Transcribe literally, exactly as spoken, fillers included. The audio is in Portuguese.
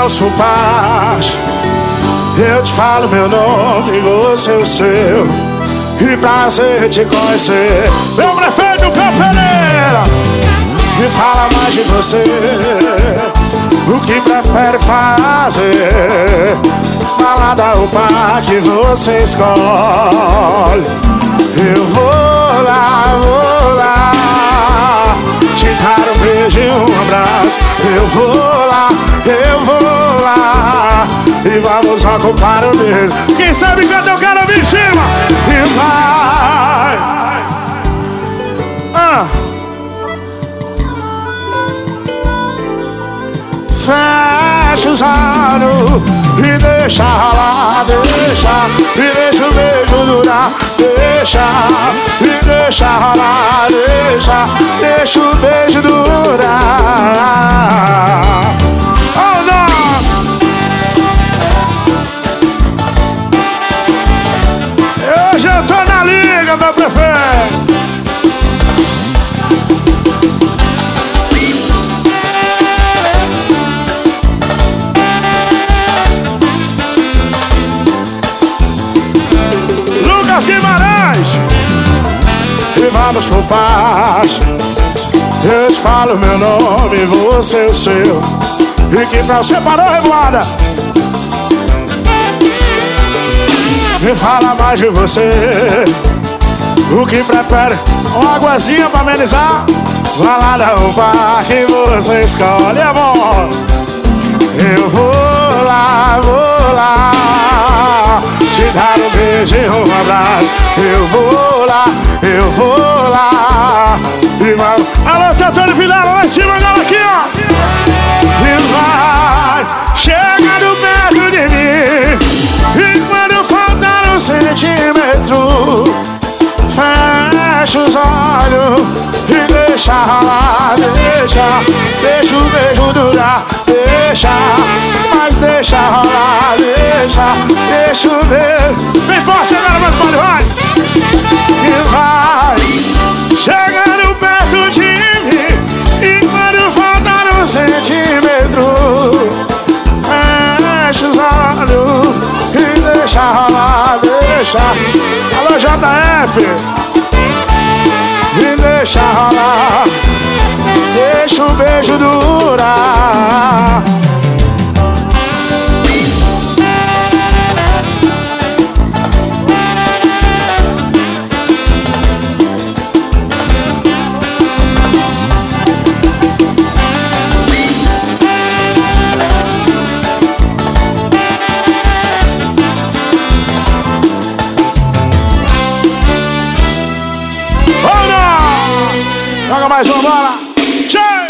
vamos por parte. Eu te falo meu nome, você o seu. E prazer te conhecer. Meu prefeito Fel Pereira, me fala mais de você. O que prefere fazer? Balada ou parque você escolhe. Eu vou lá, vou lá te dar um beijo e um abraço. Eu vou lá, eu vou lá e vamos ocupar o mesmo. Quem sabe cantar eu quero me cima. E vai ah. Fecha os olhos e deixa rolar, deixa, e deixa o beijo durar, deixa, e deixa rolar, deixa, deixa o beijo durar. Oh não! Hoje eu tô na liga, meu prefeito. Guimarães, e vamos por paz. Eu te falo meu nome, você o seu. E que pra você parou, revoada. Me fala mais de você. O que prefere? Uma águazinha pra amenizar. Vai lá dar um parque, você escolhe, amor. Eu vou lá, vou lá te dar um beijo e um abraço. Eu vou lá, eu vou lá e vai. Alô, Antônio Vilela, lá em cima, agora aqui, ó. E vai chegando perto de mim. E quando faltar um centímetro, fecha os olhos e deixa rolar, deixa, deixa o beijo durar, deixa, mas deixa rolar, deixa, deixa o beijo. Bem forte agora, meu pai, vai! E vai chegando perto de mim. E quando faltar um centímetro, fecha os olhos e deixa rolar, deixa. Alô, J F, e deixa rolar, deixa o beijo durar. Joga mais uma bola. Tchau!